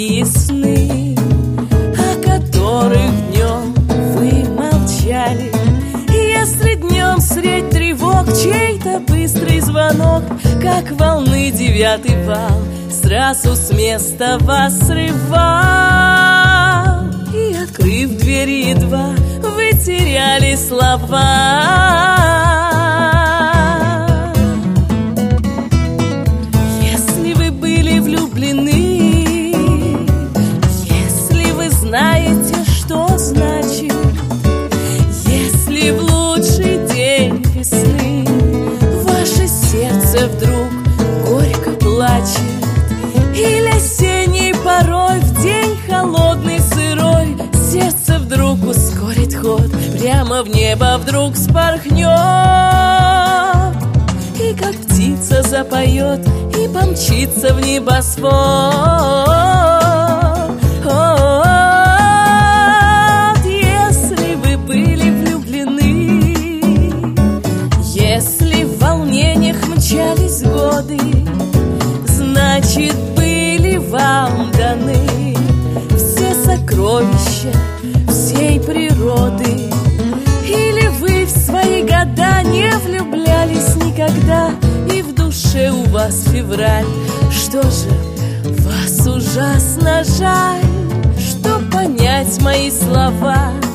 такие сны, о которых днем вы молчали. Если днем средь тревог чей-то быстрый звонок, как волны 9-й вал, сразу с места вас срывал, и, открыв двери едва, вы теряли слова. Если вы были влюблены, если вы знаете, что значит, если в лучший день весны ваше сердце вдруг горько плачет, или осенней порой в день холодный, сырой, сердце вдруг ускорит ход, прямо в небо вдруг вспорхнет, и как птица запоет и помчится в небосвод. Если вы были влюблены, если в волнениях мчались годы, значит, были вам даны все сокровища всей природы. Или вы в свои года не влюблялись никогда, и в душе у вас февраль. Что же, вас ужасно жаль, что понять мои слова